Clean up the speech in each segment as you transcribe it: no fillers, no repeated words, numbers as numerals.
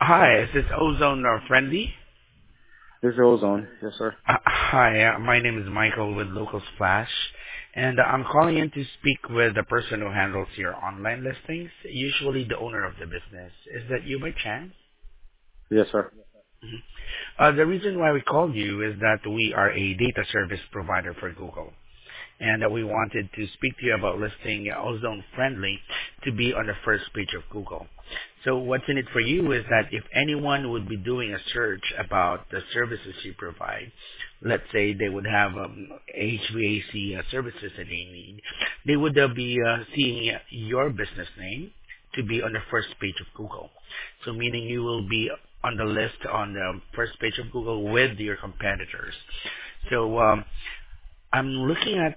Hi, is this Ozone Friendly? This is Ozone. Yes, sir. Hi, my name is Michael with Local Splash, and I'm calling in to speak with the person who handles your online listings, usually the owner of the business. Is that you by chance? Yes, sir. Mhm. The reason why we called you is that we are a data service provider for Google, and that we wanted to speak to you about listing Ozone Friendly to be on the first page of Google. So what's in it for you is that if anyone would be doing a search about the services you provide, let's say they would have HVAC services that they need, they would be seeing your business name to be on the first page of Google. So meaning you will be on the list on the first page of Google with your competitors. So I'm looking at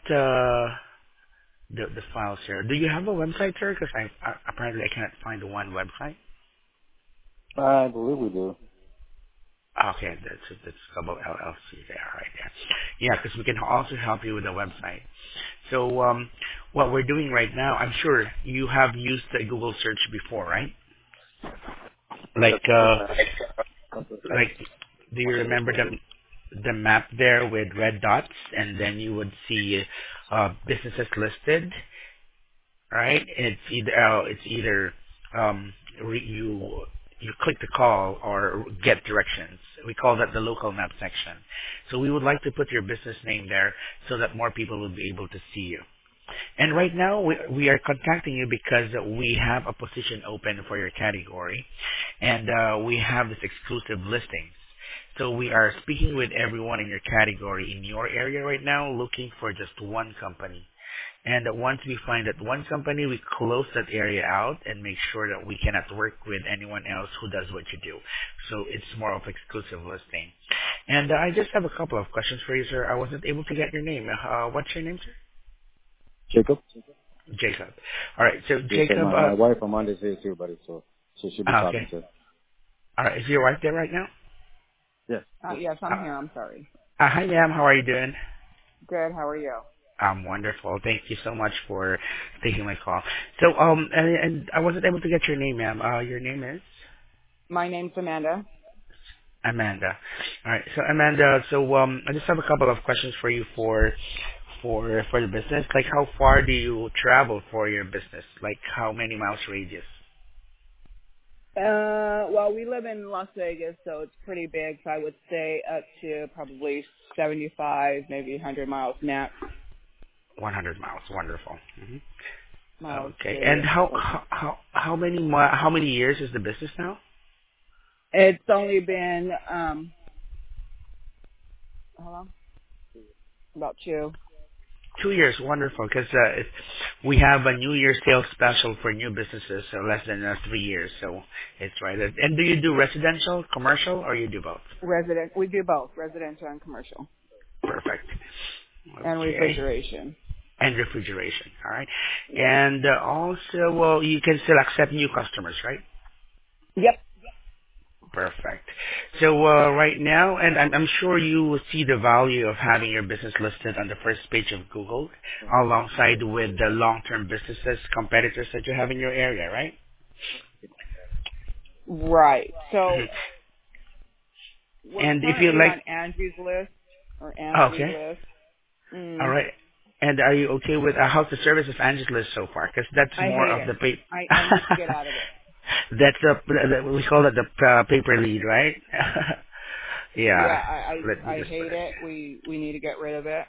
the files here. Do you have a website, sir? Because apparently I cannot find the one website. I believe we do. Okay, that's Global LLC there, right there. Yeah, because we can also help you with the website. So what we're doing right now, I'm sure you have used the Google search before, right? Yes, Like yes, ma'am. like, do you remember the map there with red dots, and then you would see businesses listed, right? It's either um, you click the call or get directions. We call that the local map section. So we would like to put your business name there so that more people will be able to see you. And right now we are contacting you because we have a position open for your category, and we have this exclusive listings. So we are speaking with everyone in your category in your area right now, looking for just one company. And once we find that one company, we close that area out and make sure that we cannot work with anyone else who does what you do. So it's more of exclusive listing. And I just have a couple of questions for you, sir. I wasn't able to get your name. What's your name, sir? Jacob? Jacob. All right. So Yes, sir. Jacob, My wife Amanda's here too, buddy, so she should be talking okay. to. All right. Is your wife there right now? Yes. Yes, I'm here. I'm sorry. Hi, ma'am. How are you doing? Good. How are you? I'm wonderful. Thank you so much for taking my call. So, and I wasn't able to get your name, ma'am. Your name is? My name's Amanda. Amanda. All right. So Amanda, I just have a couple of questions for you for the business. Like, how far do you travel for your business? Like, how many miles radius? Well, we live in Las Vegas, so it's pretty big. So I would say up to probably 75, maybe 100 miles max. 100 miles. Wonderful. Miles Okay. And radius. how many years is the business now? It's only been how long? About 2. 2 years. Wonderful. Because we have a New Year sales special for new businesses, so less than 3 years. So it's right. And do you do residential, commercial, or you do both? Resident. We do both residential and commercial Perfect. and Okay. refrigeration. And refrigeration. All right. Yes. And also, well, you can still accept new customers, right? Yep. Perfect. So right now, and I'm sure you will see the value of having your business listed on the first page of Google, alongside with the long-term businesses, competitors that you have in your area, right? Right. So Mhm. we're And if you currently like, on Angie's list or Angie's okay, list. all Mm. right. And are you okay with how's the service of Angie's List so far? Because that's I more hate of it. the pay. I need to get out of it. That's we call it the paper lead, right? Yeah, Yeah. Let me I just put hate it. it. We need to get rid of it.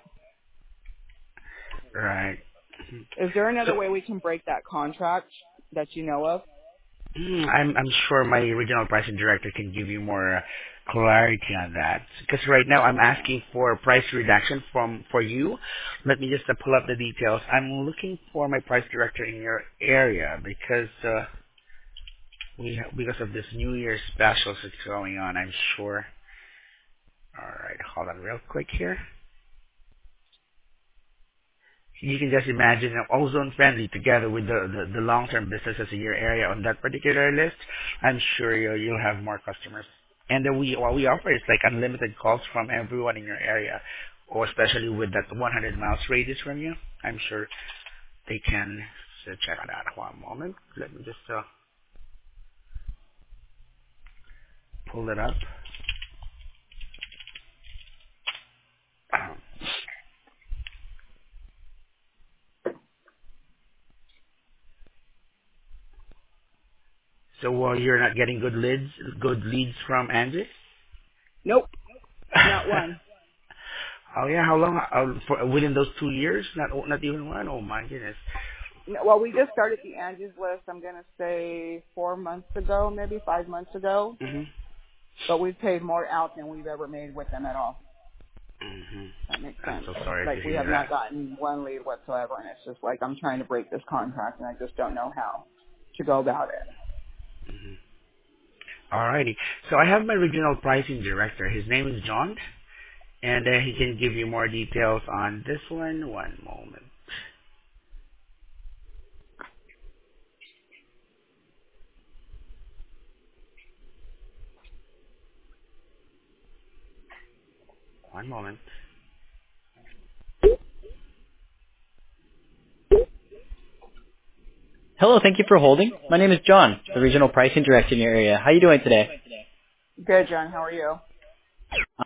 Right. Is there So another way we can break that contract that you know of? I'm sure my regional pricing director can give you more clarity on that. Because right now I'm Okay. asking for a price reduction for you. Let me just pull up the details. I'm looking for my price director in your area because because of this New Year's specials that's going on. I'm sure. All right, hold on real quick here. You can just imagine ozone friendly together with the long-term businesses in your area on that particular list. I'm sure you'll have more customers. And then what we offer is like unlimited calls from everyone in your area, or especially with that 100 miles radius from you. I'm sure they can. So check it out. One moment. Let me just pull it up. So you're not getting good leads from Andres? Nope, not one. Oh yeah, how long? Within those 2 years? Not even one. Oh my goodness. No, well, we just started the Angie's List, I'm going to say 4 months ago, maybe 5 months ago. Mhm. But we've paid more out than we've ever made with them at all. Mhm. That makes I'm sense. so sorry Like, to we hear have not that. gotten one lead whatsoever, and it's just like I'm trying to break this contract, and I just don't know how to go about it. Mhm. Alrighty. So I have my regional pricing director. His name is John, and he can give you more details on this one. One moment. One moment. Hello, thank you for holding. My name is John, the Regional Pricing Director in your area. How are you doing today? Good, John. How are you?